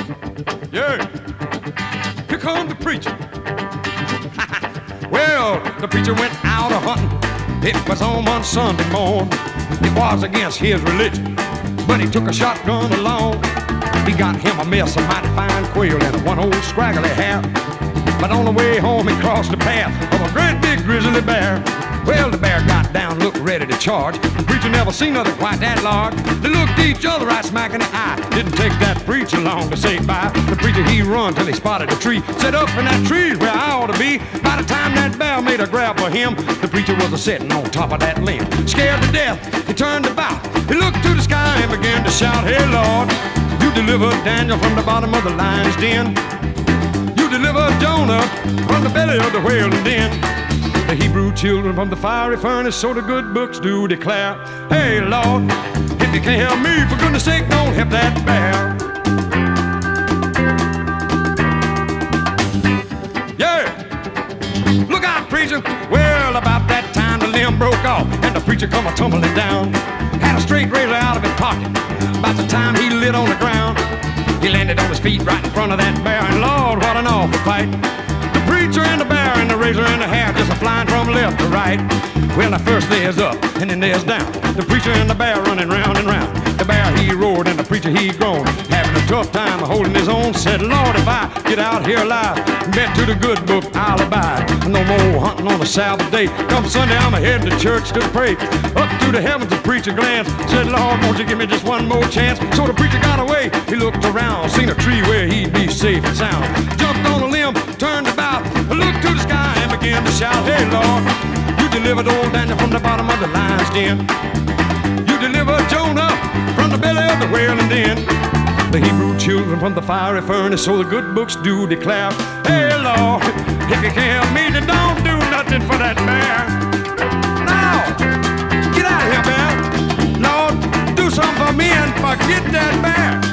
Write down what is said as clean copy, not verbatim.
Yeah, here comes the preacher. Well, the preacher went out a-hunting. It was on one Sunday morn. It was against his religion, but he took a shotgun along. He got him a mess of mighty fine quail and one old scraggly hair. But on the way home he crossed the path of a great big grizzly bear. Well, the bear got down, looked ready to charge. The preacher never seen nothing quite that large. They looked at each other right smack in the eye. Didn't take that preacher long to say bye. The preacher, he run till he spotted a tree. Said up in that tree where I ought to be. By the time that bear made a grab for him, the preacher was a-sitting on top of that limb. Scared to death, he turned about. He looked to the sky and began to shout, "Hey, Lord, you delivered Daniel from the bottom of the lion's den. You delivered Jonah from the belly of the whaling den. The Hebrew children from the fiery furnace, so the good books do declare. Hey, Lord, if you can't help me, for goodness sake, don't help that bear." Yeah, look out, preacher. Well, about that time the limb broke off and the preacher come a-tumbling down. Had a straight razor out of his pocket. About the time he lit on the ground, he landed on his feet right in front of that bear, and Lord, what an awful fight. The preacher and the bear and the razor and the hair just a-flying from left to right. Well, now first there's up and then there's down. The preacher and the bear running round and round. The bear, he roared and the preacher, he groaned, having a tough time holding his own. Said, "Lord, if I get out here alive, bet to the good book I'll abide. No more hunting on a Sabbath day. Come Sunday, I'm heading to church to pray." Up to the heavens the preacher glanced, said, "Lord, won't you give me just one more chance?" So the preacher got away, he looked around, seen a tree where he'd be safe and sound. Jumped on a limb, turned about, looked to the sky and began to shout, "Hey, Lord, you delivered old Daniel from the bottom of the lion's den. You delivered Jonah from the belly of the whaling den. The Hebrew children from the fiery furnace, so the good books do declare. Hey, Lord, if you can't help me, then don't do nothing for that bear. Now, get out of here, bear. Lord, do something for me and forget that bear."